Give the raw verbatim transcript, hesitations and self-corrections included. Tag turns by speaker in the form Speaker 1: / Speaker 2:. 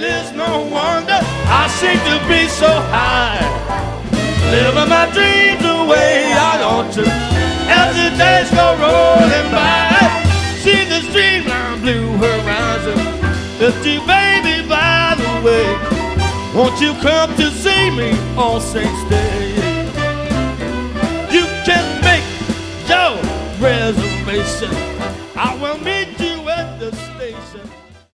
Speaker 1: it is no wonder I seem to be so high, living my dreams the way I ought to, as the days go rolling by. See the streamline blue horizon, fifty baby by the way. Won't you come to see me on Saints Day? You can make your reservation